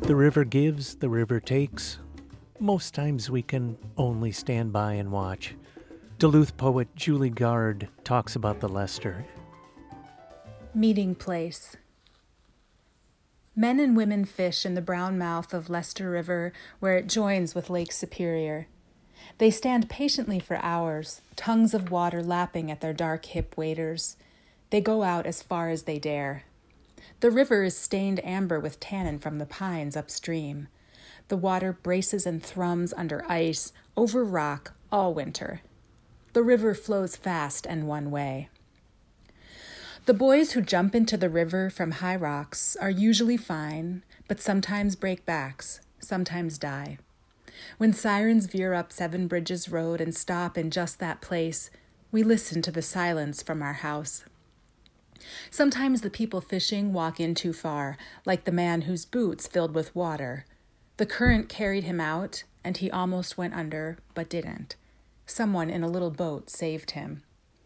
The river gives, the river takes. Most times we can only stand by and watch. Duluth poet Julie Gard talks about the Lester. Meeting place. Men and women fish in the brown mouth of Lester River where it joins with Lake Superior. They stand patiently for hours, tongues of water lapping at their dark hip waders. They go out as far as they dare. The river is stained amber with tannin from the pines upstream. The water braces and thrums under ice, over rock, all winter. The river flows fast and one way. The boys who jump into the river from high rocks are usually fine, but sometimes break backs, sometimes die. When sirens veer up Seven Bridges Road and stop in just that place, we listen to the silence from our house. Sometimes the people fishing walk in too far, like the man whose boots filled with water. The current carried him out, and he almost went under, but didn't. Someone in a little boat saved him.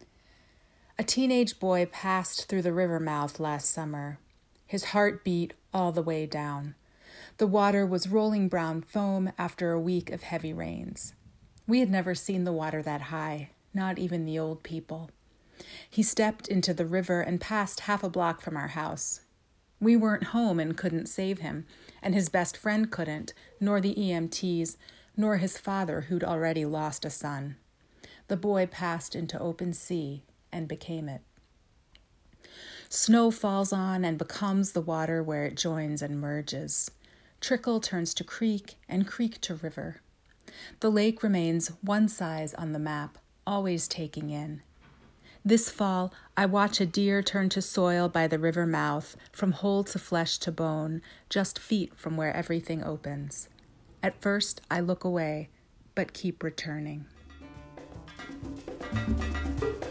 A teenage boy passed through the river mouth last summer. His heart beat all the way down. The water was rolling brown foam after a week of heavy rains. We had never seen the water that high, not even the old people. He stepped into the river and passed half a block from our house. We weren't home and couldn't save him, and his best friend couldn't, nor the EMTs, nor his father who'd already lost a son. The boy passed into open sea and became it. Snow falls on and becomes the water where it joins and merges. Trickle turns to creek and creek to river. The lake remains one size on the map, always taking in. This fall, I watch a deer turn to soil by the river mouth, from hole to flesh to bone, just feet from where everything opens. At first, I look away, but keep returning.